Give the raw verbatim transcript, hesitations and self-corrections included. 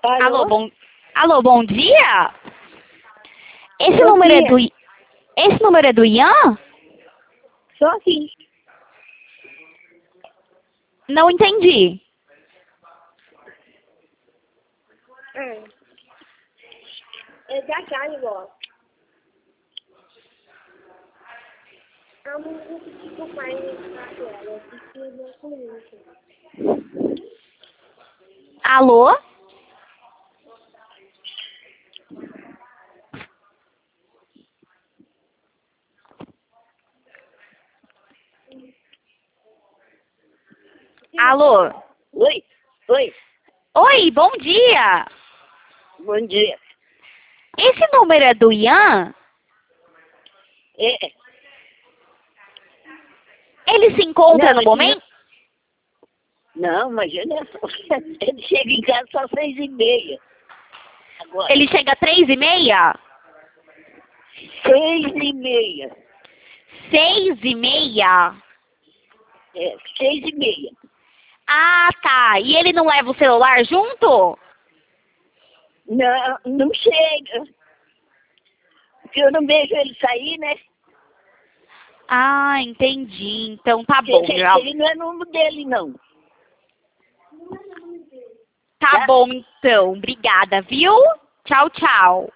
Alô, bom, alô, bom dia? Esse Bom número é dia. do I- Esse número é do Ian? Só aqui. Não entendi. É. É da carne, ó. A música que o pai ela precisa com isso. Alô? Alô? Oi, oi, Oi, bom dia. bom dia. Esse número é do Ian? É, Ele se encontra não, no esse momento? não, imagina, ele chega em casa só seis e meia. Agora, Ele chega às três e meia? seis e meia. Seis e meia? É, seis e meia. Ah, tá. E ele não leva o celular junto? Não, não chega. Porque eu não vejo ele sair, né? Ah, entendi. Então tá Porque bom. esse já- aí não é número dele, não. Tá Tá? bom, então. Obrigada, viu? Tchau, tchau.